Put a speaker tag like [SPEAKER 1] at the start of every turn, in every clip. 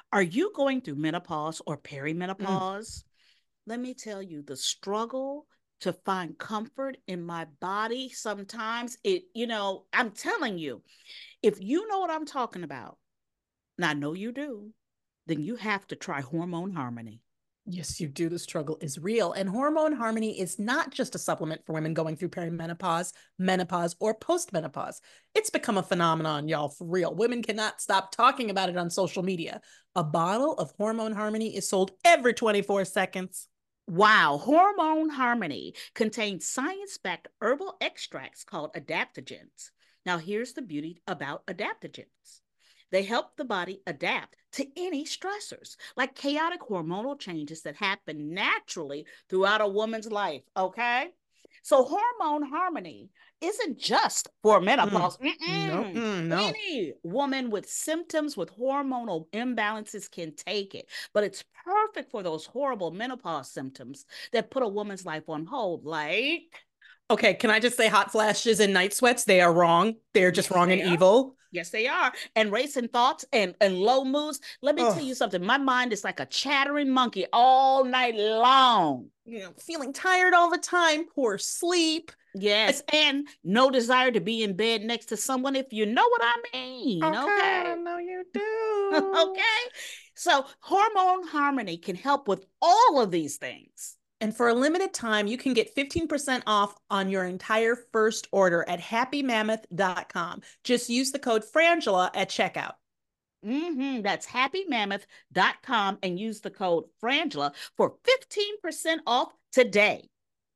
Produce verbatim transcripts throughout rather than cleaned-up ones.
[SPEAKER 1] Are you going through menopause or
[SPEAKER 2] Mm.
[SPEAKER 1] perimenopause? Let me tell you, the struggle to find comfort in my body sometimes it, you know, I'm telling you, if you know what I'm talking about, and I know you do, then you have to try Hormone Harmony.
[SPEAKER 2] Yes, you do. The struggle is real. And Hormone Harmony is not just a supplement for women going through perimenopause, menopause, or postmenopause. It's become a phenomenon, y'all, for real. Women cannot stop talking about it on social media. A bottle of Hormone Harmony is sold every twenty-four seconds.
[SPEAKER 1] Wow, Hormone Harmony contains science backed herbal extracts called adaptogens. Now, here's the beauty about adaptogens, they help the body adapt to any stressors, like chaotic hormonal changes that happen naturally throughout a woman's life. Okay. So, Hormone Harmony isn't just for
[SPEAKER 2] Mm.
[SPEAKER 1] menopause.
[SPEAKER 2] No,
[SPEAKER 1] Mm-mm.
[SPEAKER 2] mm, no.
[SPEAKER 1] Any woman with symptoms with hormonal imbalances can take it, but it's perfect for those horrible menopause symptoms that put a woman's life on hold, like.
[SPEAKER 2] Okay, can I just say hot flashes and night sweats? They are wrong. They're just
[SPEAKER 1] Yes,
[SPEAKER 2] wrong and
[SPEAKER 1] they are.
[SPEAKER 2] evil.
[SPEAKER 1] Yes, they are. And racing thoughts and, and low moods. Let me tell
[SPEAKER 2] Oh,
[SPEAKER 1] you something. My mind is like a chattering monkey all night long.
[SPEAKER 2] you know, feeling tired all the time, poor sleep.
[SPEAKER 1] Yes. And no desire to be in bed next to someone, if you know what I mean.
[SPEAKER 2] Okay,
[SPEAKER 1] Okay.
[SPEAKER 2] I know you do.
[SPEAKER 1] Okay. So, Hormone Harmony can help with all of these things.
[SPEAKER 2] And for a limited time, you can get fifteen percent off on your entire first order at happy mammoth dot com. Just use the code Frangela at checkout.
[SPEAKER 1] Mm-hmm. That's happy mammoth dot com and use the code Frangela for fifteen percent off today.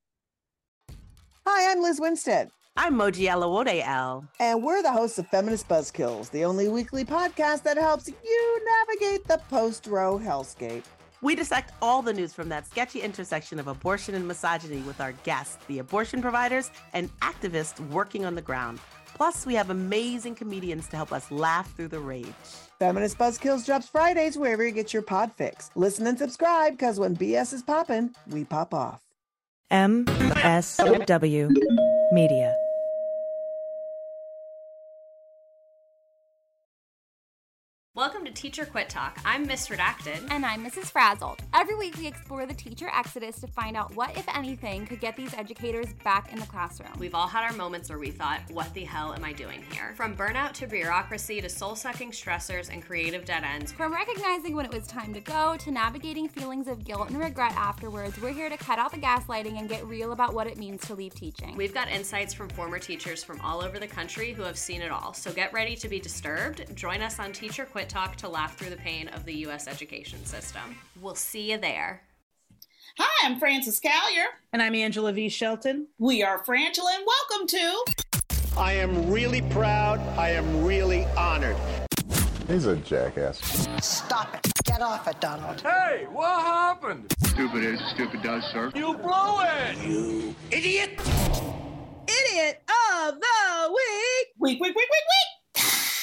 [SPEAKER 3] Hi, I'm Liz Winstead.
[SPEAKER 4] I'm Moji Alawode Al.
[SPEAKER 3] And we're the hosts of Feminist Buzzkills, the only weekly podcast that helps you navigate the post-Roe hellscape.
[SPEAKER 4] We dissect all the news from that sketchy intersection of abortion and misogyny with our guests, the abortion providers and activists working on the ground. Plus, we have amazing comedians to help us laugh through the rage.
[SPEAKER 3] Feminist Buzzkills drops Fridays wherever you get your pod fix. Listen and subscribe, because when B S is poppin', we pop off.
[SPEAKER 5] M S W Media.
[SPEAKER 6] Welcome to Teacher Quit Talk. I'm Miss Redacted.
[SPEAKER 7] And I'm Missus Frazzled. Every week we explore the teacher exodus to find out what, if anything, could get these educators back in the classroom.
[SPEAKER 6] We've all had our moments where we thought, what the hell am I doing here? From burnout to bureaucracy to soul-sucking stressors and creative dead ends.
[SPEAKER 7] From recognizing when it was time to go to navigating feelings of guilt and regret afterwards, we're here to cut out the gaslighting and get real about what it means to leave teaching.
[SPEAKER 6] We've got insights from former teachers from all over the country who have seen it all. So get ready to be disturbed. Join us on Teacher Quit Talk to laugh through the pain of the U S education system. We'll see you there.
[SPEAKER 1] Hi, I'm Frances Callier.
[SPEAKER 2] And I'm Angela V. Shelton.
[SPEAKER 1] We are Frangela, and welcome to...
[SPEAKER 8] I am really proud. I am really honored.
[SPEAKER 9] He's a jackass.
[SPEAKER 10] Stop it. Get off it, Donald.
[SPEAKER 11] Hey, what happened?
[SPEAKER 12] Stupid is, stupid does, sir.
[SPEAKER 11] You blew it!
[SPEAKER 8] You idiot!
[SPEAKER 2] Idiot of the week!
[SPEAKER 1] Week, week, week, week, week!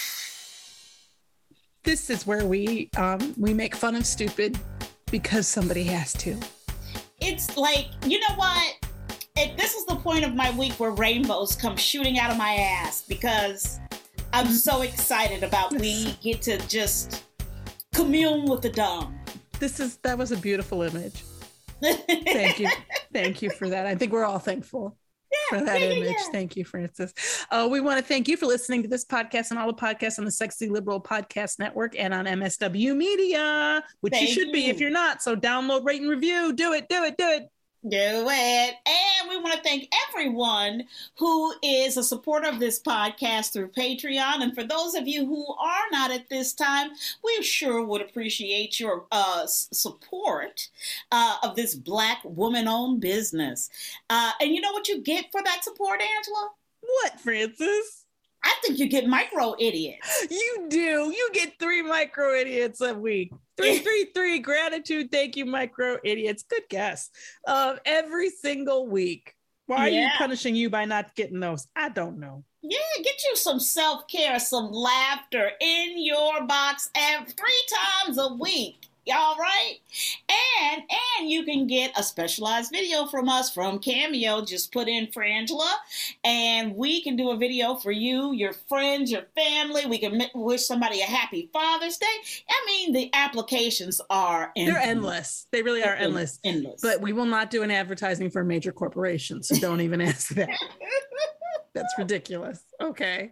[SPEAKER 2] This is where we um, we make fun of stupid because somebody has to.
[SPEAKER 1] It's like, you know what? It, this is the point of my week where rainbows come shooting out of my ass because I'm so excited about we get to just commune with the dumb.
[SPEAKER 2] This is that was a beautiful image. Thank you. Thank you for that. I think we're all thankful.
[SPEAKER 1] Yeah,
[SPEAKER 2] for that
[SPEAKER 1] yeah,
[SPEAKER 2] image.
[SPEAKER 1] yeah.
[SPEAKER 2] Thank you, Frances. Uh, we want to thank you for listening to this podcast and all the podcasts on the Sexy Liberal Podcast Network and on M S W Media, which
[SPEAKER 1] Thank
[SPEAKER 2] you should be
[SPEAKER 1] you.
[SPEAKER 2] if you're not. So download, rate, and review. Do it, do it, do it.
[SPEAKER 1] Do it. And we want to thank everyone who is a supporter of this podcast through Patreon. And for those of you who are not at this time, we sure would appreciate your uh, s- support uh, of this Black woman-owned business. Uh, and you know what you get for that support, Angela?
[SPEAKER 2] What, Frances?
[SPEAKER 1] I think you get micro idiots.
[SPEAKER 2] You do. You get three micro idiots a week. Three, three, three. Gratitude. Thank you, micro idiots. Good guess. Uh, every single week. Why
[SPEAKER 1] Yeah.
[SPEAKER 2] are you punishing you by not getting those? I don't know.
[SPEAKER 1] Yeah, get you some self-care, some laughter in your box every three times a week. All right. And and you can get a specialized video from us from Cameo. Just put in Frangela and we can do a video for you, your friends, your family. We can wish somebody a happy Father's Day. I mean, the applications are endless.
[SPEAKER 2] They're endless. They really are endless.
[SPEAKER 1] Endless.
[SPEAKER 2] But we will not do an advertising for a major corporation, so don't even ask that. That's ridiculous. Okay.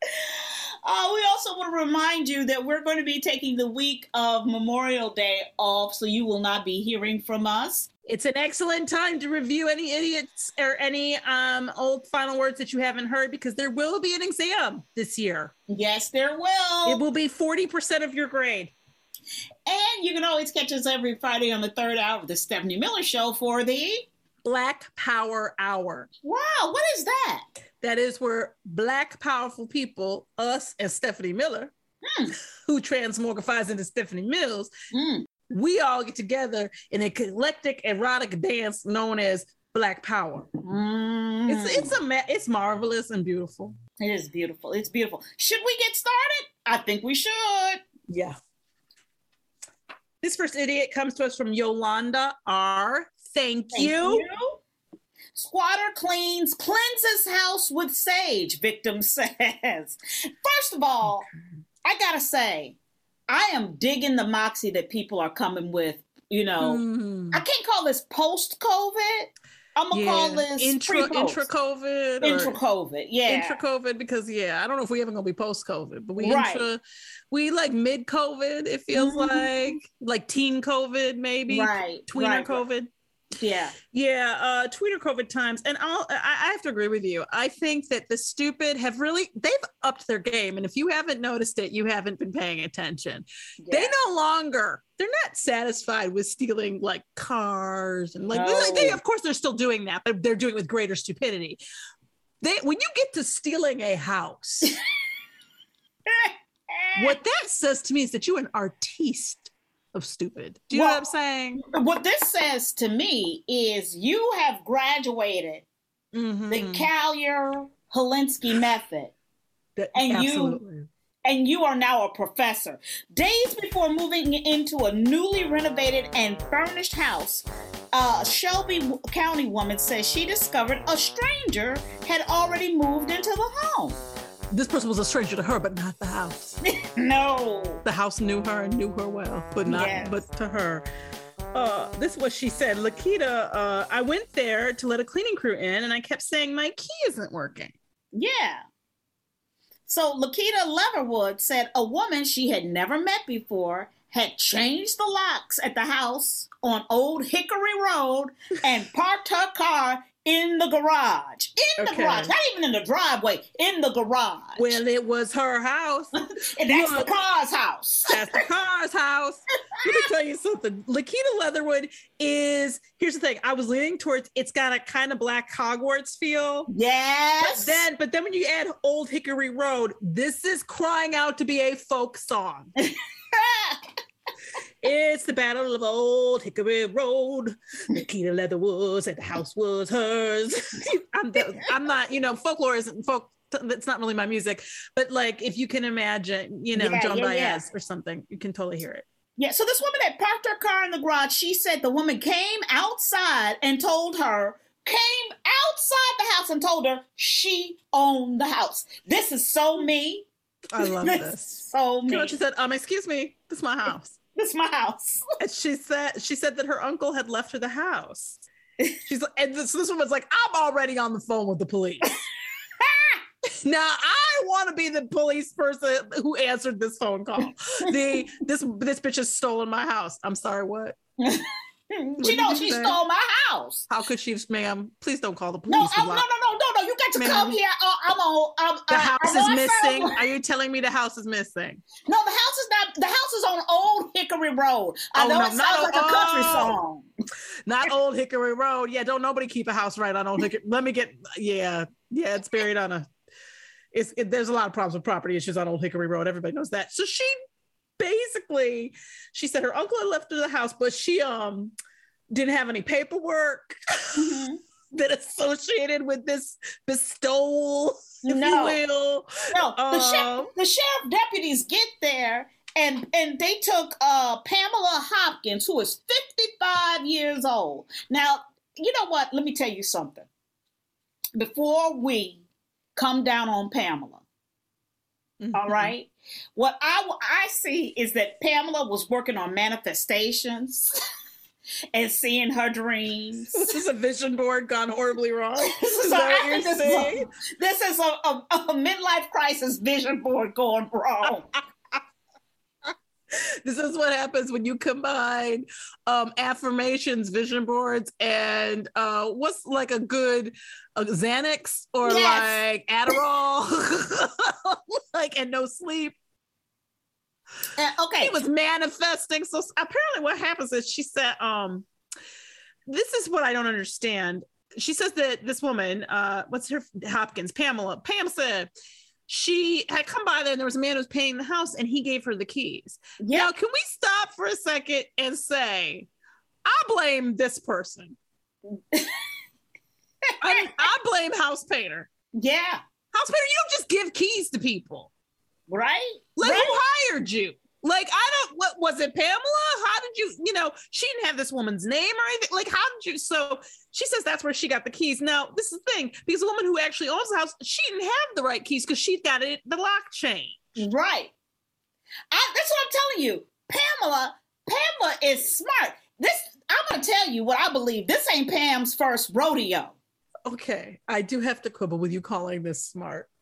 [SPEAKER 1] Uh, we also want to remind you that we're going to be taking the week of Memorial Day off, so you will not be hearing from us.
[SPEAKER 2] It's an excellent time to review any idiots or any um, old final words that you haven't heard, because there will be an exam this year.
[SPEAKER 1] Yes, there will.
[SPEAKER 2] It will be forty percent of your grade.
[SPEAKER 1] And you can always catch us every Friday on the third hour of the Stephanie Miller Show for the
[SPEAKER 2] Black Power Hour.
[SPEAKER 1] Wow, what is that?
[SPEAKER 2] That is where Black powerful people, us and Stephanie Miller, mm. who transmogrifies into Stephanie Mills, mm. we all get together in a eclectic erotic dance known as Black Power. Mm. It's it's a it's marvelous and beautiful.
[SPEAKER 1] It is beautiful. It's beautiful. Should we get started? I think we should.
[SPEAKER 2] Yeah. This first idiot comes to us from Yolanda R. Thank, Thank you. you.
[SPEAKER 1] Squatter cleans, cleanses house with sage, victim says. First of all, okay. I gotta say, I am digging the moxie that people are coming with. You know, mm. I can't call this post-COVID. I'm gonna yeah. call this
[SPEAKER 2] intra intra COVID.
[SPEAKER 1] Intra COVID, yeah.
[SPEAKER 2] Intra COVID, because yeah, I don't know if we ever gonna be post COVID, but we
[SPEAKER 1] right.
[SPEAKER 2] intra, we like mid COVID. It feels mm-hmm. like like teen COVID, maybe
[SPEAKER 1] right,
[SPEAKER 2] tweener
[SPEAKER 1] right,
[SPEAKER 2] COVID.
[SPEAKER 1] Right. Yeah.
[SPEAKER 2] Yeah. Uh, Tweeter COVID times. And I'll, I, I have to agree with you. I think that the stupid have really, they've upped their game. And if you haven't noticed it, you haven't been paying attention. Yeah. They no longer, they're not satisfied with stealing like cars and like, no. they, of course they're still doing that, but they're doing it with greater stupidity. They, when you get to stealing a house, what that says to me is that you're an artiste of stupid. Do you well, know what I'm saying?
[SPEAKER 1] What this says to me is you have graduated mm-hmm. the Kalyer Holinsky method,
[SPEAKER 2] that,
[SPEAKER 1] and
[SPEAKER 2] absolutely.
[SPEAKER 1] you and you are now a professor. Days before moving into a newly renovated and furnished house, a Shelby County woman says she discovered a stranger had already moved into the home.
[SPEAKER 2] This person was a stranger to her, but not the house.
[SPEAKER 1] No.
[SPEAKER 2] The house knew her and knew her well, but not,
[SPEAKER 1] yes.
[SPEAKER 2] but to her. Uh, this is what she said. Lakita, uh, I went there to let a cleaning crew in and I kept saying my key isn't working.
[SPEAKER 1] Yeah. So Lakita Leatherwood said a woman she had never met before had changed the locks at the house on Old Hickory Road and parked her car in the garage. In the okay. garage. Not even in the driveway. In the garage.
[SPEAKER 2] Well, it was her house.
[SPEAKER 1] And that's the car's house.
[SPEAKER 2] That's the car's house. Let me tell you something. Lakita Leatherwood is, here's the thing. I was leaning towards, it's got a kind of black Hogwarts feel.
[SPEAKER 1] Yes.
[SPEAKER 2] But then, but then when you add Old Hickory Road, this is crying out to be a folk song. It's the battle of Old Hickory Road. Lakita Leatherwood said the house was hers. I'm, the, I'm not, you know, folklore isn't folk. That's not really my music. But like, if you can imagine, you know, yeah, Joan
[SPEAKER 1] yeah,
[SPEAKER 2] Baez
[SPEAKER 1] yeah.
[SPEAKER 2] or something, you can totally hear it.
[SPEAKER 1] Yeah. So this woman that parked her car in the garage, she said the woman came outside and told her, came outside the house and told her she owned the house. This is so me.
[SPEAKER 2] I love
[SPEAKER 1] this.
[SPEAKER 2] this.
[SPEAKER 1] So me.
[SPEAKER 2] You know what she said? Um, excuse me, this is my house.
[SPEAKER 1] This is my house.
[SPEAKER 2] And she said she said that her uncle had left her the house. She's like, and this, this woman's like, I'm already on the phone with the police. Now I want to be the police person who answered this phone call. The this this bitch has stolen my house. I'm sorry, what?
[SPEAKER 1] She knows she say? stole my house.
[SPEAKER 2] How could she, ma'am? Please don't call the police.
[SPEAKER 1] No, no, no, no, no, no. You got to ma'am. come here. Uh, I'm on. Um,
[SPEAKER 2] the
[SPEAKER 1] uh,
[SPEAKER 2] house
[SPEAKER 1] I'm
[SPEAKER 2] is
[SPEAKER 1] on
[SPEAKER 2] missing.
[SPEAKER 1] phone.
[SPEAKER 2] Are you telling me the house is missing?
[SPEAKER 1] No, the house is not. The house is on Old Hickory Road. I
[SPEAKER 2] oh,
[SPEAKER 1] know
[SPEAKER 2] no,
[SPEAKER 1] it sounds like a country
[SPEAKER 2] oh,
[SPEAKER 1] song.
[SPEAKER 2] Not Old Hickory Road. Yeah, don't nobody keep a house right on Old Hickory. Let me get. Yeah, yeah. It's buried on a. It's it, there's a lot of problems with property issues on Old Hickory Road. Everybody knows that. So she basically, she said her uncle had left her the house, but she um. didn't have any paperwork mm-hmm. that associated with this bestowal, if
[SPEAKER 1] no.
[SPEAKER 2] you will.
[SPEAKER 1] No, the,
[SPEAKER 2] um,
[SPEAKER 1] sheriff, the sheriff deputies get there
[SPEAKER 13] and and they took uh, Pamela Hopkins, who is fifty-five years old. Now, you know what? Let me tell you something. Before we come down on Pamela, mm-hmm. all right? What I, I see is that Pamela was working on manifestations and seeing her dreams.
[SPEAKER 2] This is a vision board gone horribly wrong.
[SPEAKER 13] This is,
[SPEAKER 2] is
[SPEAKER 13] a,
[SPEAKER 2] that what you're
[SPEAKER 13] this
[SPEAKER 2] saying?
[SPEAKER 13] Is a, this is a, a, a midlife crisis vision board going wrong.
[SPEAKER 2] This is what happens when you combine um, affirmations, vision boards, and uh, what's like a good uh, Xanax or yes. like Adderall, like and no sleep.
[SPEAKER 13] Uh, okay,
[SPEAKER 2] he was manifesting. So apparently, what happens is she said, um, "This is what I don't understand." She says that this woman, uh, what's her Hopkins, Pamela, Pam said. She had come by there and there was a man who was paying the house and he gave her the keys. Yep. Now, can we stop for a second and say, I blame this person. I, I blame House Painter.
[SPEAKER 13] Yeah.
[SPEAKER 2] House Painter, you don't just give keys to people.
[SPEAKER 13] Right?
[SPEAKER 2] Like,
[SPEAKER 13] right.
[SPEAKER 2] who hired you? Like, I don't, what was it, Pamela? How did you, you know, she didn't have this woman's name or anything. Like, how did you, so she says that's where she got the keys. Now, this is the thing, because the woman who actually owns the house, she didn't have the right keys because she'd got it, the lock changed.
[SPEAKER 13] Right. I, that's what I'm telling you. Pamela, Pamela is smart. This, I'm going to tell you what I believe. This ain't Pam's first rodeo.
[SPEAKER 2] Okay. I do have to quibble with you calling this smart.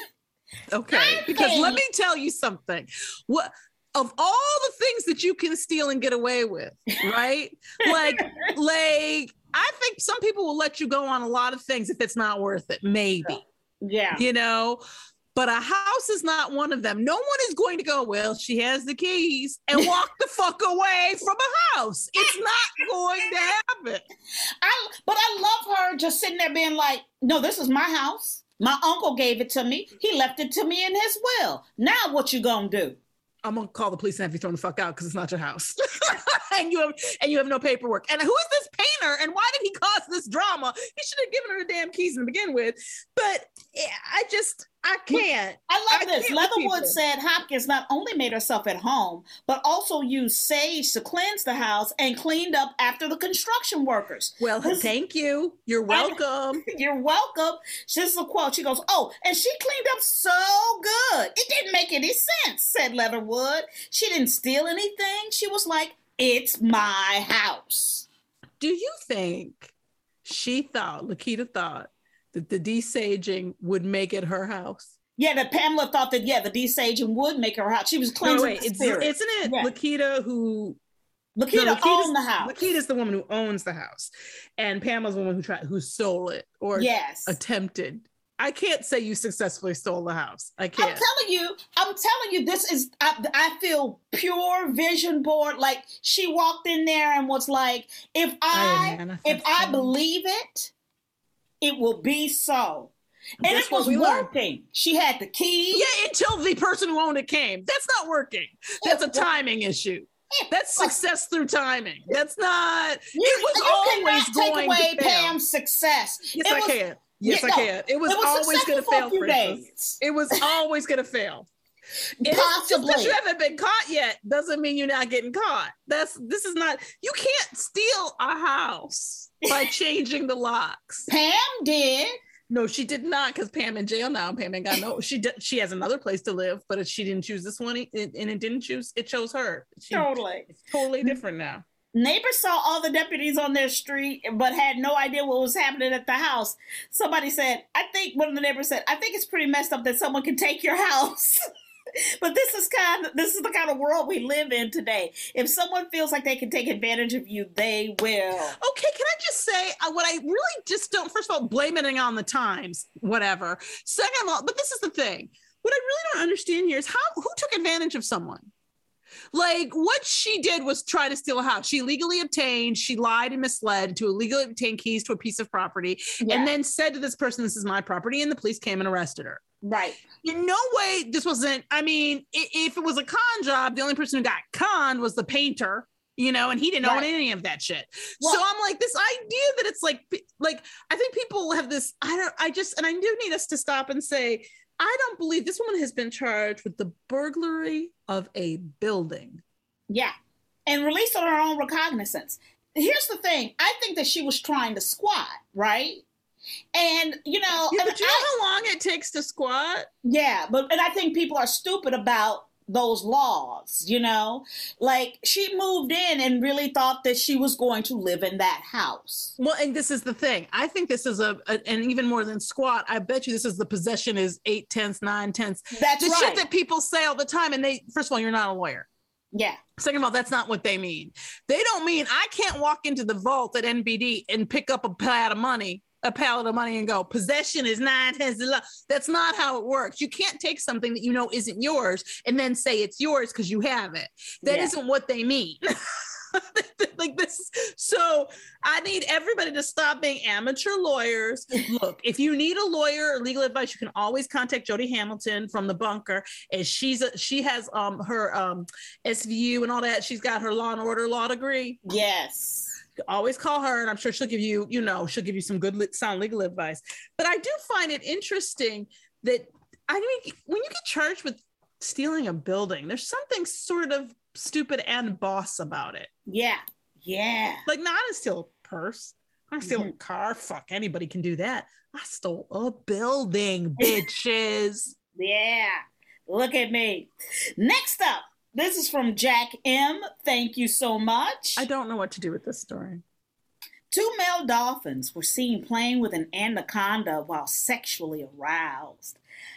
[SPEAKER 2] Okay. Because let me tell you something. What, of all the things that you can steal and get away with, right? Like, like, I think some people will let you go on a lot of things if it's not worth it. Maybe.
[SPEAKER 13] Yeah.
[SPEAKER 2] You know, but a house is not one of them. No one is going to go, well, she has the keys and walk the fuck away from a house. It's not going to happen.
[SPEAKER 13] I, but I love her just sitting there being like, no, this is my house. My uncle gave it to me. He left it to me in his will. Now what you gonna do?
[SPEAKER 2] I'm gonna call the police and have you thrown the fuck out because it's not your house. and you have and you have no paperwork. And who is this painter? And why did he cause this drama? He should have given her the damn keys to begin with. But I just I can't.
[SPEAKER 13] I love
[SPEAKER 2] I
[SPEAKER 13] this. Leatherwood said Hopkins not only made herself at home, but also used sage to cleanse the house and cleaned up after the construction workers.
[SPEAKER 2] Well, this, thank you. You're welcome.
[SPEAKER 13] You're welcome. This is a quote. She goes, oh, and she cleaned up so good. It didn't make any sense, said Leatherwood. She didn't steal anything. She was like, it's my house.
[SPEAKER 2] Do you think she thought, Lakita thought, that the desaging would make it her house?
[SPEAKER 13] Yeah, that Pamela thought that, yeah, the desaging would make her house. She was cleansing
[SPEAKER 2] no, wait,
[SPEAKER 13] the
[SPEAKER 2] it's,
[SPEAKER 13] spirit.
[SPEAKER 2] Isn't it yeah. Lakita who...
[SPEAKER 13] Lakita
[SPEAKER 2] no,
[SPEAKER 13] owned the house.
[SPEAKER 2] Lakita's the woman who owns the house. And Pamela's the woman who tried, who stole it or
[SPEAKER 13] yes.
[SPEAKER 2] attempted. I can't say you successfully stole the house. I can't.
[SPEAKER 13] I'm telling you, I'm telling you, this is, I, I feel pure vision board. Like she walked in there and was like, if I, I if I believe it, it will be so. And That's it was working. Learned. She had the key.
[SPEAKER 2] Yeah, until the person who owned it came. That's not working. That's a timing issue. That's success through timing. That's not.
[SPEAKER 13] You,
[SPEAKER 2] it was
[SPEAKER 13] you
[SPEAKER 2] always
[SPEAKER 13] cannot
[SPEAKER 2] going
[SPEAKER 13] take away
[SPEAKER 2] to fail.
[SPEAKER 13] Pam's success.
[SPEAKER 2] Yes,
[SPEAKER 13] it
[SPEAKER 2] I
[SPEAKER 13] was,
[SPEAKER 2] can. Yes,
[SPEAKER 13] yeah,
[SPEAKER 2] I can. It was,
[SPEAKER 13] it was
[SPEAKER 2] always going to fail.
[SPEAKER 13] For days.
[SPEAKER 2] It was always going to fail.
[SPEAKER 13] Possibly.
[SPEAKER 2] Just because you haven't been caught yet doesn't mean you're not getting caught. That's this is not. You can't steal a house by changing the locks.
[SPEAKER 13] Pam did.
[SPEAKER 2] No, she did not, because Pam in jail now. Pam ain't got no. She did. She has another place to live, but she didn't choose this one, and it didn't choose. It chose her. She,
[SPEAKER 13] totally.
[SPEAKER 2] It's totally different now.
[SPEAKER 13] Neighbors saw all the deputies on their street, but had no idea what was happening at the house. Somebody said, I think, one of the neighbors said, I think it's pretty messed up that someone can take your house. But this is kind of, this is the kind of world we live in today. If someone feels like they can take advantage of you, they will.
[SPEAKER 2] Okay, can I just say uh, what I really just don't, first of all, blame it on the times, whatever. Second of all, but this is the thing. What I really don't understand here is how, who took advantage of someone? Like, what she did was try to steal a house. She illegally obtained, she lied and misled to illegally obtain keys to a piece of property, yeah. and then said to this person, this is my property, and the police came and arrested her.
[SPEAKER 13] Right.
[SPEAKER 2] In no way, this wasn't, I mean, if it was a con job, the only person who got conned was the painter, you know, and he didn't right. own any of that shit. Well, so I'm like, this idea that it's like, like, I think people have this, I don't, I just, and I do need us to stop and say, I don't believe this woman has been charged with the burglary of a building.
[SPEAKER 13] Yeah. And released on her own recognizance. Here's the thing. I think that she was trying to squat, right? And, you know...
[SPEAKER 2] Yeah,
[SPEAKER 13] and
[SPEAKER 2] but do you
[SPEAKER 13] I,
[SPEAKER 2] know how long it takes to squat?
[SPEAKER 13] Yeah, but and I think people are stupid about those laws, you know? Like, she moved in and really thought that she was going to live in that house.
[SPEAKER 2] Well, and this is the thing. I think this is a, a and even more than squat, I bet you this is the possession is eight tenths, nine tenths.
[SPEAKER 13] That's
[SPEAKER 2] the
[SPEAKER 13] right.
[SPEAKER 2] shit that people say all the time. And they, first of all, you're not a lawyer.
[SPEAKER 13] Yeah.
[SPEAKER 2] Second of all, that's not what they mean. They don't mean I can't walk into the vault at N B D and pick up a pallet of money, a pallet of money and go, possession is nine tenths. That's not how it works. You can't take something that you know isn't yours and then say it's yours because you have it. That
[SPEAKER 13] Yeah.
[SPEAKER 2] isn't what they mean. Like this. So I need everybody to stop being amateur lawyers. Look, if you need a lawyer or legal advice, you can always contact Jody Hamilton from The Bunker. And she's a, she has um her um S V U and all that. She's got her law and order law degree.
[SPEAKER 13] Yes.
[SPEAKER 2] Always call her, and I'm sure she'll give you, you know, she'll give you some good sound legal advice. But I do find it interesting that I mean, when you get charged with stealing a building, there's something sort of stupid and boss about it.
[SPEAKER 13] Yeah. Yeah.
[SPEAKER 2] Like, not to steal a purse, I steal mm-hmm. a car. Fuck, anybody can do that. I stole a building, bitches.
[SPEAKER 13] Yeah. Look at me. Next up, this is from Jack M. Thank you so much.
[SPEAKER 2] I don't know what to do with this story.
[SPEAKER 13] Two male dolphins were seen playing with an anaconda while sexually aroused.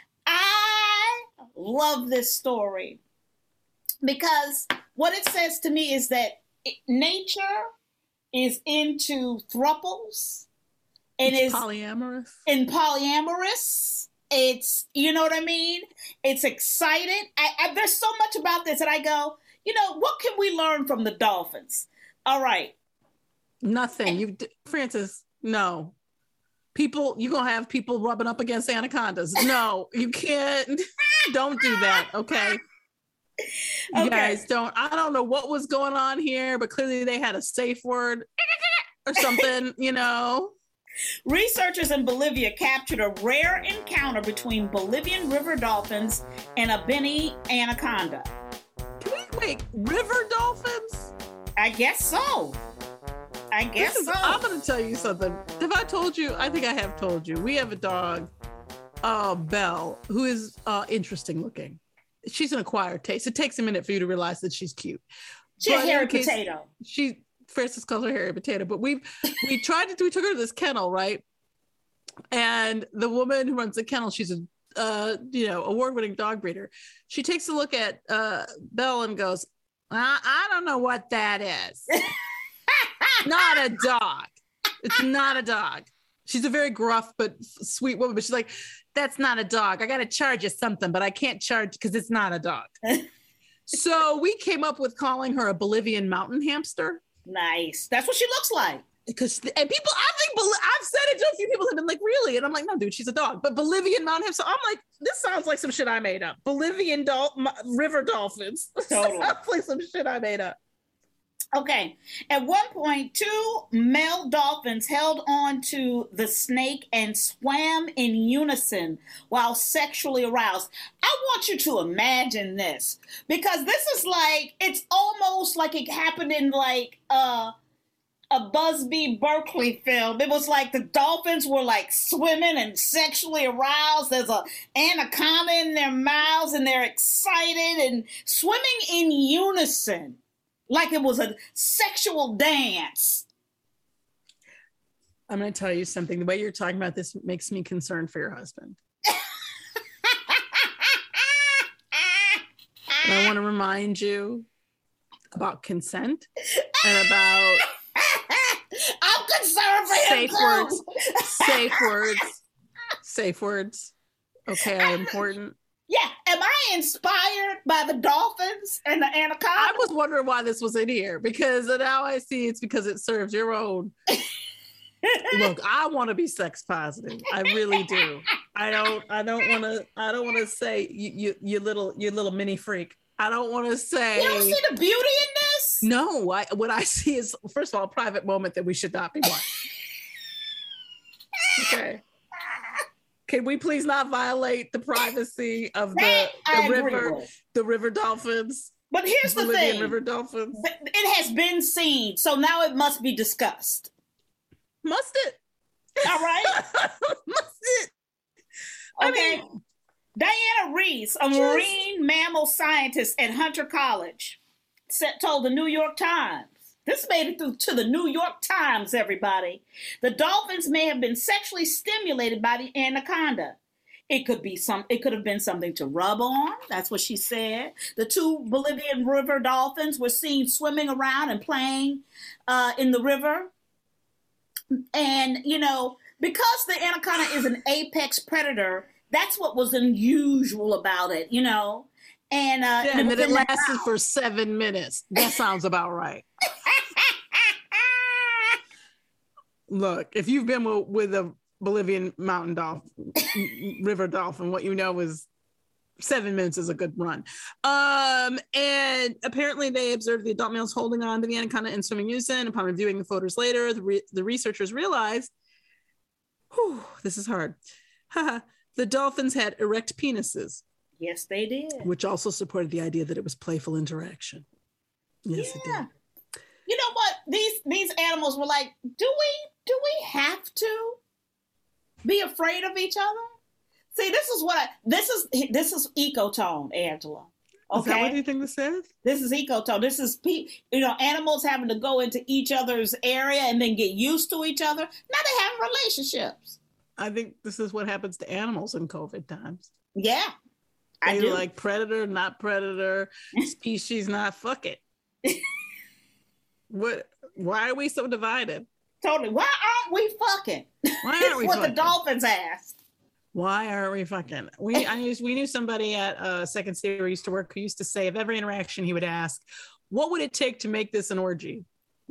[SPEAKER 13] I love this story because what it says to me is that it, nature is into thruples and
[SPEAKER 2] it's
[SPEAKER 13] is
[SPEAKER 2] polyamorous.
[SPEAKER 13] And polyamorous. It's, you know what I mean? It's excited. I, I, there's so much about this that I go, you know, what can we learn from the dolphins? All right.
[SPEAKER 2] Nothing. You, Frances, no. People, you're going to have people rubbing up against anacondas. No, you can't. Don't do that, okay? You
[SPEAKER 13] okay.
[SPEAKER 2] guys don't, I don't know what was going on here, but clearly they had a safe word or something, you know?
[SPEAKER 13] Researchers in Bolivia captured a rare encounter between Bolivian river dolphins and a Beni anaconda.
[SPEAKER 2] Can we wait, river dolphins?
[SPEAKER 13] I guess so. I guess
[SPEAKER 2] is,
[SPEAKER 13] so.
[SPEAKER 2] I'm going to tell you something. Have I told you? I think I have told you. We have a dog, uh, Belle, who is uh, interesting looking. She's an acquired taste. It takes a minute for you to realize that she's cute.
[SPEAKER 13] She's a hairy potato.
[SPEAKER 2] She Frances calls her hairy potato, but we we tried to we took her to this kennel, right? And the woman who runs the kennel, she's a uh, you know award-winning dog breeder. She takes a look at uh, Belle and goes, I, I don't know what that is. Not a dog. It's not a dog. She's a very gruff but sweet woman, but she's like, that's not a dog. I got to charge you something, but I can't charge because it's not a dog. So we came up with calling her a Bolivian mountain hamster.
[SPEAKER 13] Nice. That's what she looks like.
[SPEAKER 2] Because and people, I think I've said it to a few people have been like, really? And I'm like, no, dude, she's a dog. But Bolivian mountain hamster. I'm like, this sounds like some shit I made up. Bolivian dol- river dolphins.
[SPEAKER 13] Totally.
[SPEAKER 2] Sounds like some shit I made up.
[SPEAKER 13] Okay. At one point, two male dolphins held on to the snake and swam in unison while sexually aroused. I want you to imagine this because this is like, it's almost like it happened in like uh, a Busby Berkeley film. It was like the dolphins were like swimming and sexually aroused. There's a anaconda in their mouths and they're excited and swimming in unison. Like it was a sexual dance.
[SPEAKER 2] I'm going to tell you something. The way you're talking about this makes me concerned for your husband. And I want to remind you about consent and about
[SPEAKER 13] I'm concerned for
[SPEAKER 2] safe
[SPEAKER 13] him
[SPEAKER 2] words.
[SPEAKER 13] too.
[SPEAKER 2] Safe words. Safe words. Okay, are important.
[SPEAKER 13] Yeah, am I inspired by the dolphins and the anaconda?
[SPEAKER 2] I was wondering why this was in here because now I see it's because it serves your own. Look, I want to be sex positive. I really do. I don't. I don't want to. I don't want to say you, you, you little, you little mini freak. I don't want to say.
[SPEAKER 13] You don't see the beauty in this?
[SPEAKER 2] No. I, what I see is, first of all, a private moment that we should not be watching. Okay. Can we please not violate the privacy of the,
[SPEAKER 13] That
[SPEAKER 2] the
[SPEAKER 13] I agree
[SPEAKER 2] river,
[SPEAKER 13] with.
[SPEAKER 2] the river dolphins?
[SPEAKER 13] But here's the
[SPEAKER 2] Bolivian
[SPEAKER 13] thing.
[SPEAKER 2] river dolphins.
[SPEAKER 13] It has been seen, so now it must be discussed.
[SPEAKER 2] Must it?
[SPEAKER 13] All right.
[SPEAKER 2] Must it?
[SPEAKER 13] Okay.
[SPEAKER 2] I mean,
[SPEAKER 13] Diana Reese, a
[SPEAKER 2] just...
[SPEAKER 13] marine mammal scientist at Hunter College, said, told the New York Times. This made it through to the New York Times, everybody. The dolphins may have been sexually stimulated by the anaconda. It could be some. It could have been something to rub on. That's what she said. The two Bolivian river dolphins were seen swimming around and playing uh, in the river. And, you know, because the anaconda is an apex predator, that's what was unusual about it, you know. And, uh,
[SPEAKER 2] yeah, and that it lasted for seven minutes. That sounds about right. Look, if you've been with, with a Bolivian mountain dolphin, river dolphin, what you know is seven minutes is a good run. Um, and apparently they observed the adult males holding on to the anaconda in swimming unison. Upon reviewing the photos later, the, re- the researchers realized, whew, this is hard. The dolphins had erect penises.
[SPEAKER 13] Yes, they did.
[SPEAKER 2] Which also supported the idea that it was playful interaction. Yes, yeah. It did.
[SPEAKER 13] You know what? These these animals were like, do we do we have to be afraid of each other? See, this is what I this is this is ecotone, Angela. Okay.
[SPEAKER 2] Is that what you think this is?
[SPEAKER 13] This is ecotone. This is pe- you know, animals having to go into each other's area and then get used to each other. Now they have relationships.
[SPEAKER 2] I think this is what happens to animals in COVID times.
[SPEAKER 13] Yeah.
[SPEAKER 2] They
[SPEAKER 13] I do.
[SPEAKER 2] like predator, not predator, species, not fuck it. What? Why are we so divided?
[SPEAKER 13] Totally. Why aren't we fucking?
[SPEAKER 2] Why aren't we
[SPEAKER 13] what
[SPEAKER 2] fucking?
[SPEAKER 13] the dolphins asked.
[SPEAKER 2] Why aren't we fucking? We I used, we knew somebody at uh, Second City where I used to work who used to say of every interaction he would ask, "What would it take to make this an orgy?"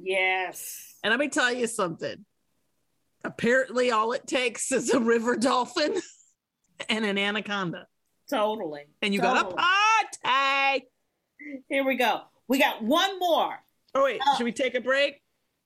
[SPEAKER 13] Yes.
[SPEAKER 2] And let me tell you something. Apparently, all it takes is a river dolphin and an anaconda.
[SPEAKER 13] Totally.
[SPEAKER 2] And you
[SPEAKER 13] totally.
[SPEAKER 2] got a party.
[SPEAKER 13] Here we go. We got one more.
[SPEAKER 2] Oh, wait. Uh, should we take a break?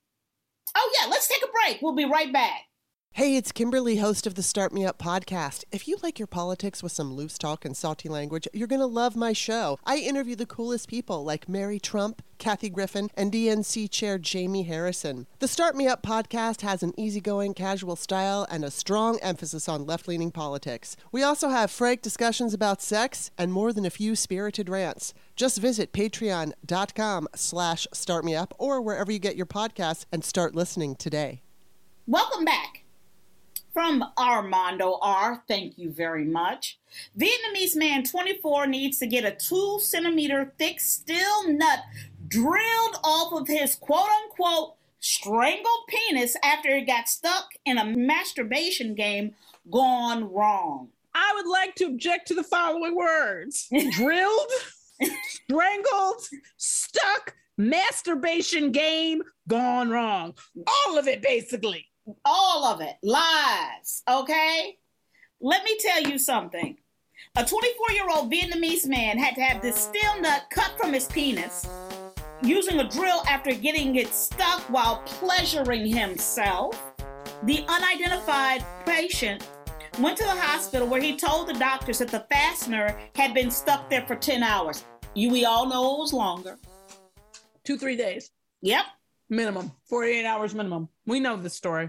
[SPEAKER 13] Oh, yeah. Let's take a break. We'll be right back.
[SPEAKER 14] Hey, it's Kimberly, host of the Start Me Up podcast. If you like your politics with some loose talk and salty language, you're going to love my show. I interview the coolest people like Mary Trump, Kathy Griffin, and D N C Chair Jamie Harrison. The Start Me Up podcast has an easygoing, casual style and a strong emphasis on left-leaning politics. We also have frank discussions about sex and more than a few spirited rants. Just visit patreon.com slash startmeup or wherever you get your podcasts and start listening today.
[SPEAKER 13] Welcome back. From Armando R., thank you very much. Vietnamese man twenty-four needs to get a two centimeter thick steel nut drilled off of his quote-unquote strangled penis after it got stuck in a masturbation game gone wrong.
[SPEAKER 2] I would like to object to the following words. Drilled, strangled, stuck, masturbation game gone wrong. All of it, basically.
[SPEAKER 13] All of it. Lies. Okay? Let me tell you something. A twenty-four-year-old Vietnamese man had to have this steel nut cut from his penis using a drill after getting it stuck while pleasuring himself. The unidentified patient went to the hospital where he told the doctors that the fastener had been stuck there for ten hours. You, we all know it was longer.
[SPEAKER 2] Two, three days.
[SPEAKER 13] Yep.
[SPEAKER 2] Minimum. forty-eight hours minimum. We know the story.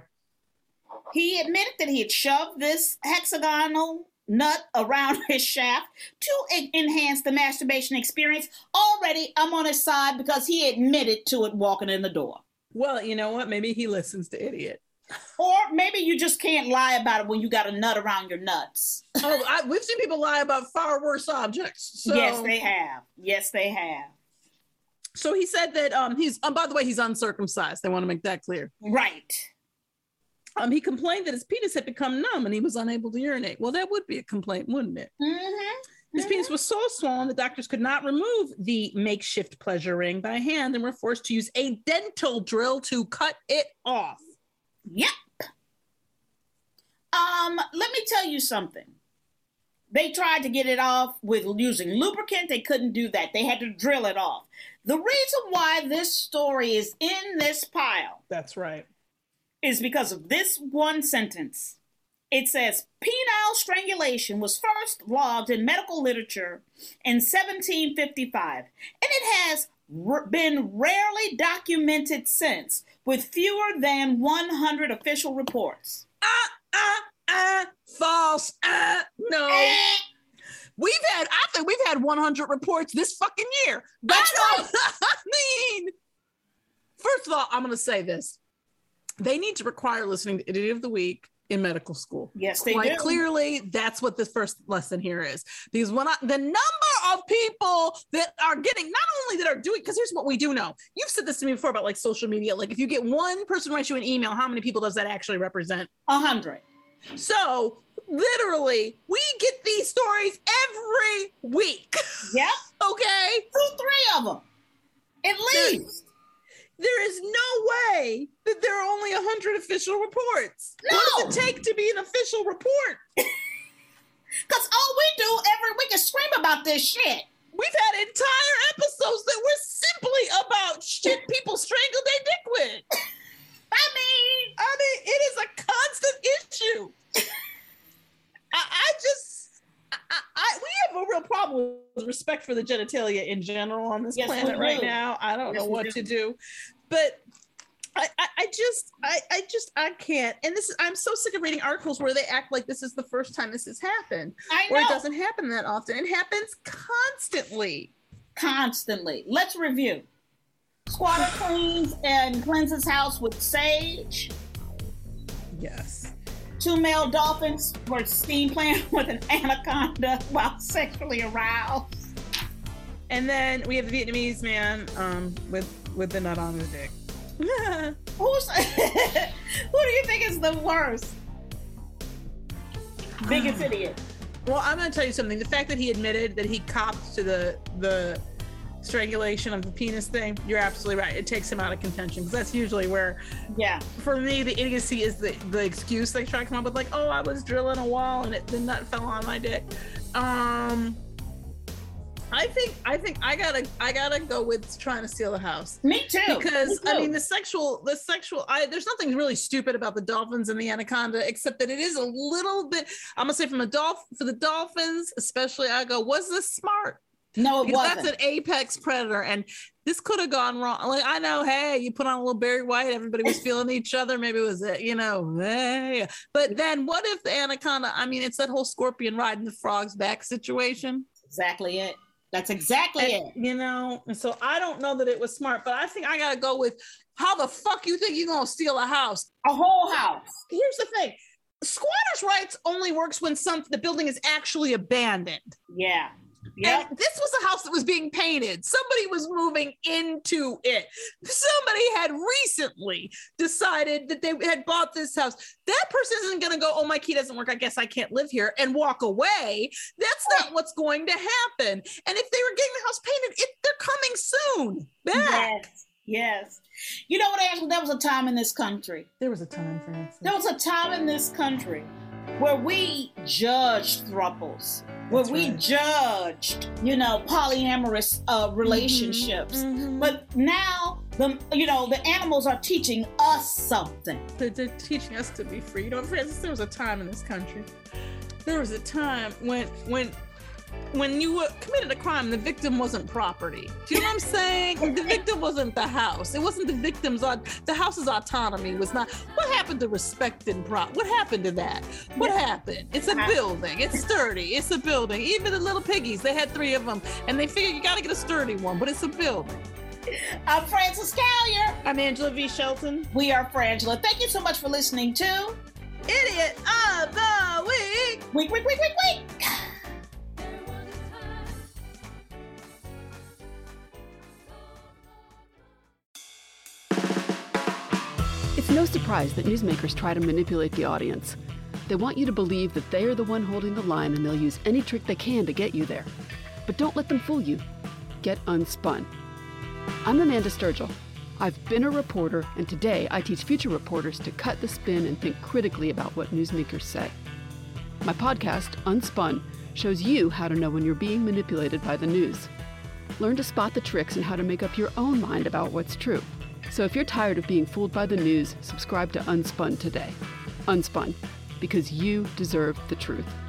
[SPEAKER 13] He admitted that he had shoved this hexagonal nut around his shaft to enhance the masturbation experience. Already, I'm on his side because he admitted to it walking in the door.
[SPEAKER 2] Well, you know what? Maybe he listens to Idiot.
[SPEAKER 13] Or maybe you just can't lie about it when you got a nut around your nuts.
[SPEAKER 2] Oh, I, we've seen people lie about far worse objects. So.
[SPEAKER 13] Yes, they have. Yes, they have.
[SPEAKER 2] So he said that um, he's, um, by the way, he's uncircumcised. I want to make that clear.
[SPEAKER 13] Right.
[SPEAKER 2] Um, he complained that his penis had become numb and he was unable to urinate. Well, that would be a complaint, wouldn't it?
[SPEAKER 13] Mm-hmm.
[SPEAKER 2] His
[SPEAKER 13] mm-hmm.
[SPEAKER 2] penis was so swollen, the doctors could not remove the makeshift pleasure ring by hand and were forced to use a dental drill to cut it off.
[SPEAKER 13] Yep. Um, let me tell you something. They tried to get it off with using lubricant. They couldn't do that. They had to drill it off. The reason why this story is in this pile.
[SPEAKER 2] That's right.
[SPEAKER 13] Is because of this one sentence. It says penile strangulation was first logged in medical literature in seventeen fifty-five, and it has r- been rarely documented since, with fewer than one hundred official reports.
[SPEAKER 2] Ah, ah, ah, false. Ah, no. Eh. We've had, I think we've had one hundred reports this fucking year. That's all. I mean, first of all, I'm going to say this. They need to require listening to Idiot of the Week in medical school.
[SPEAKER 13] Yes, they
[SPEAKER 2] Quite
[SPEAKER 13] do.
[SPEAKER 2] Clearly, that's what this first lesson here is. Because when I, the number of people that are getting, not only that are doing, because here's what we do know. You've said this to me before about like social media. Like if you get one person writes you an email, how many people does that actually represent?
[SPEAKER 13] A hundred.
[SPEAKER 2] So literally, we get these stories every week.
[SPEAKER 13] Yep.
[SPEAKER 2] Okay?
[SPEAKER 13] Two, three of them. At least.
[SPEAKER 2] There is no way that there are only one hundred official reports.
[SPEAKER 13] No.
[SPEAKER 2] What does it take to be an official report?
[SPEAKER 13] Because all we do every week is scream about this shit.
[SPEAKER 2] We've had entire episodes that were simply about shit people strangled their dick with.
[SPEAKER 13] I mean,
[SPEAKER 2] I mean, it is a constant issue. I, I just, I, I, we have a real problem with respect for the genitalia in general on this
[SPEAKER 13] yes,
[SPEAKER 2] planet right now. I don't
[SPEAKER 13] yes,
[SPEAKER 2] know what
[SPEAKER 13] do.
[SPEAKER 2] to do, but I, I, I just, I, I just, I can't. And this is, I'm so sick of reading articles where they act like this is the first time this has happened.
[SPEAKER 13] I know.
[SPEAKER 2] Or it doesn't happen that often. It happens constantly.
[SPEAKER 13] Constantly. Let's review. Squatter cleans and cleanses house with sage.
[SPEAKER 2] Yes.
[SPEAKER 13] Two male dolphins were seen playing with an anaconda while sexually aroused.
[SPEAKER 2] And then we have the Vietnamese man um, with with the nut on his dick.
[SPEAKER 13] Who's who do you think is the worst? Biggest idiot.
[SPEAKER 2] Well, I'm going to tell you something. The fact that he admitted that he copped to the the strangulation of the penis thing, you're absolutely right. It takes him out of contention because that's usually where,
[SPEAKER 13] yeah.
[SPEAKER 2] For me, the idiocy is the the excuse they try to come up with, like, oh, I was drilling a wall and it, the nut fell on my dick. Um, I think I think I gotta I gotta go with trying to steal the house.
[SPEAKER 13] Me too.
[SPEAKER 2] Because
[SPEAKER 13] Me too.
[SPEAKER 2] I mean the sexual the sexual I there's nothing really stupid about the dolphins and the anaconda except that it is a little bit. I'm gonna say from the dolph for the dolphins especially. I go, was this smart?
[SPEAKER 13] No, it
[SPEAKER 2] because
[SPEAKER 13] wasn't.
[SPEAKER 2] That's an apex predator, and this could have gone wrong. Like I know, hey, you put on a little Barry White, everybody was feeling each other. Maybe it was it, you know. Hey. But then, what if the anaconda? I mean, it's that whole scorpion riding the frog's back situation.
[SPEAKER 13] Exactly it. That's exactly
[SPEAKER 2] and,
[SPEAKER 13] it.
[SPEAKER 2] You know, and so I don't know that it was smart, but I think I gotta go with how the fuck you think you're gonna steal a house?
[SPEAKER 13] A whole house.
[SPEAKER 2] Here's the thing: squatters' rights only works when some the building is actually abandoned.
[SPEAKER 13] Yeah. Yeah.
[SPEAKER 2] And this was a house that was being painted. Somebody was moving into it. Somebody had recently decided that they had bought this house. That person isn't going to go, oh, my key doesn't work. I guess I can't live here and walk away. That's not what's going to happen. And if they were getting the house painted, it, they're coming soon back.
[SPEAKER 13] Yes. Yes. You know what, Angela? There was a time in this country.
[SPEAKER 2] There was a time, Francis.
[SPEAKER 13] There was a time in this country where we judged thruples, where
[SPEAKER 2] That's
[SPEAKER 13] we
[SPEAKER 2] right.
[SPEAKER 13] judged, you know, polyamorous uh, relationships.
[SPEAKER 2] Mm-hmm, mm-hmm.
[SPEAKER 13] But now, the you know, the animals are teaching us something.
[SPEAKER 2] They're, they're teaching us to be free. You know, Francis, there was a time in this country. There was a time when when when you were, committed a crime, the victim wasn't property. Do you know what I'm saying? The victim wasn't the house. It wasn't the victim's, the house's autonomy was not. What happened to respect and prop? What happened to that? What
[SPEAKER 13] Yeah.
[SPEAKER 2] happened? It's a building. It's sturdy. It's a building. Even the little piggies, they had three of them, and they figured you got to get a sturdy one, but it's a building.
[SPEAKER 13] I'm Frances Callier.
[SPEAKER 2] I'm Angela V. Shelton.
[SPEAKER 13] We are Frangela. Thank you so much for listening to
[SPEAKER 2] Idiot of the Week.
[SPEAKER 13] Week, Week, Week, Week, Week.
[SPEAKER 15] It's no surprise that newsmakers try to manipulate the audience. They want you to believe that they are the one holding the line and they'll use any trick they can to get you there. But don't let them fool you. Get unspun. I'm Amanda Sturgill. I've been a reporter, and today I teach future reporters to cut the spin and think critically about what newsmakers say. My podcast, Unspun, shows you how to know when you're being manipulated by the news. Learn to spot the tricks and how to make up your own mind about what's true. So if you're tired of being fooled by the news, subscribe to Unspun today. Unspun. because you deserve the truth.